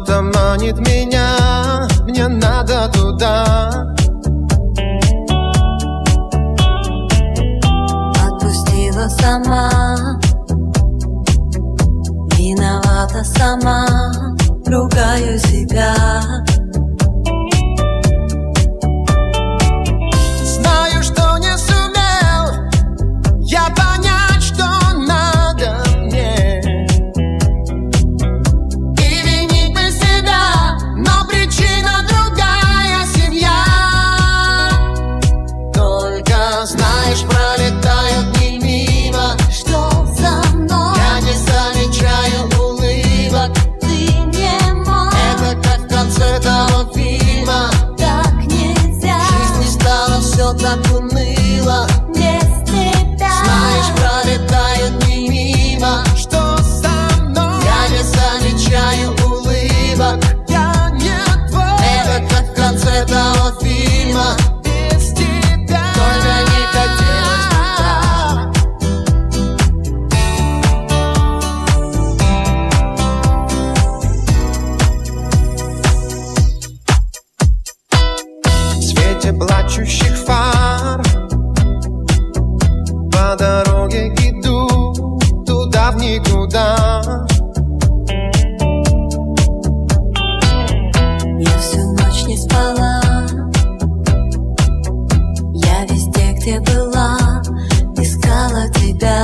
Что-то манит меня, мне надо туда. Отпустила сама, виновата сама, ругаю себя. Знаю, что не сумел я понять, что надо мне, и винить бы себя, но причина другая — семья. Только знаешь, пролетают дни мимо, Что со мной? я не замечаю улыбок. Ты не мой, Это как в конце того фильма. так нельзя. Жизнь не стала, все так уныло. Без тебя. Знаешь, пролетают дни мимо. Что со мной? Я не замечаю улыбок. Я не твой. Это как в конце того фильма. Без тебя. Только не хотелось бы так. В свете плачущих фар по дороге иду туда в никуда. Я всю ночь не спала, я везде, где была, искала тебя.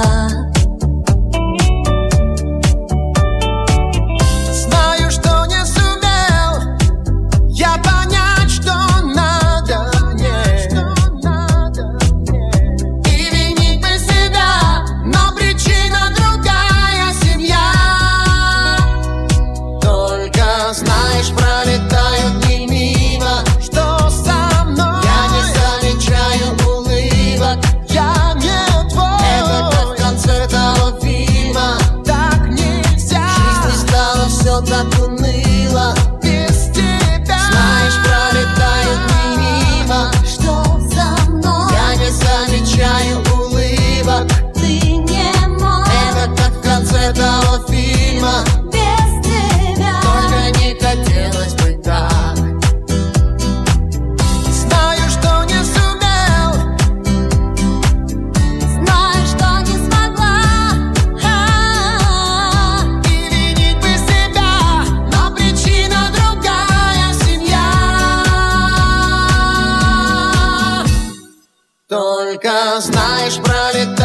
Знаю, что не сумел я понять, что надо мне, и винить бы себя, но причина другая — семья. Только знаешь, пролетают дни мимо. Что со мной? Я не замечаю улыбок. Я не твой. Это как в конце того фильма. Так нельзя. Жизнь не стала, все так уныло. Без тебя. Знаешь, пролетают дни мимо. Что со мной? Я не замечаю улыбок. Ты не мой, Это как в конце того фильма. без тебя. Только не хотелось бы так. Знаю, что не сумел, Знаю, что не смогла, и винить бы себя, но причина другая — семья. Только знаешь, пролетает